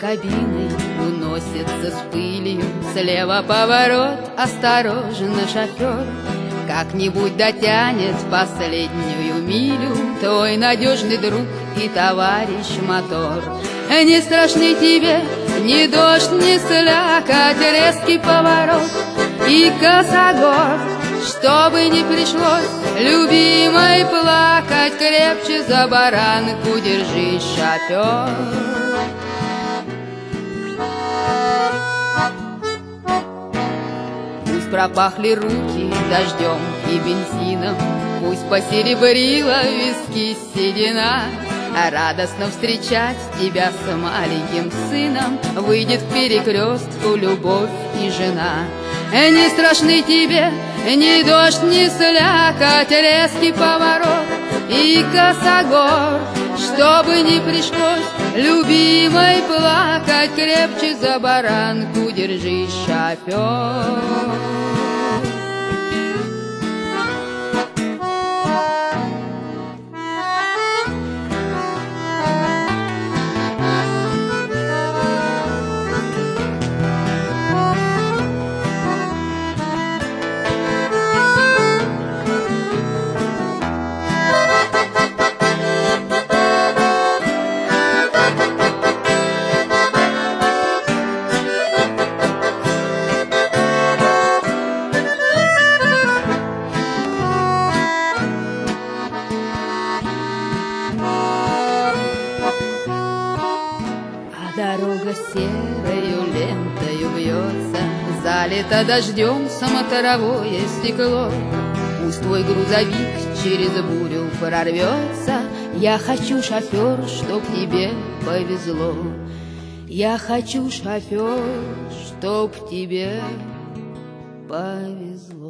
кабиной уносится с пылью. Слева поворот, осторожно, шофер, как-нибудь дотянет последнюю милю твой надежный друг и товарищ мотор. Не страшны тебе ни дождь, ни слякоть, резкий поворот и косогор. Чтобы не пришлось любимой плакать, крепче за баранку держись, шофер. Пусть пропахли руки дождем и бензином, пусть посеребрила виски седина, а радостно встречать тебя с маленьким сыном выйдет к перекрестку любовь и жена. Не страшны тебе ни дождь, ни слякоть, резкий поворот и косогор. Чтобы не пришлось любимой плакать, крепче за баранку держись, шофер. Дорога серою лентою вьется, залито дождем смотровое стекло. Пусть твой грузовик через бурю прорвется, я хочу, шофер, чтоб тебе повезло. Я хочу, шофер, чтоб тебе повезло.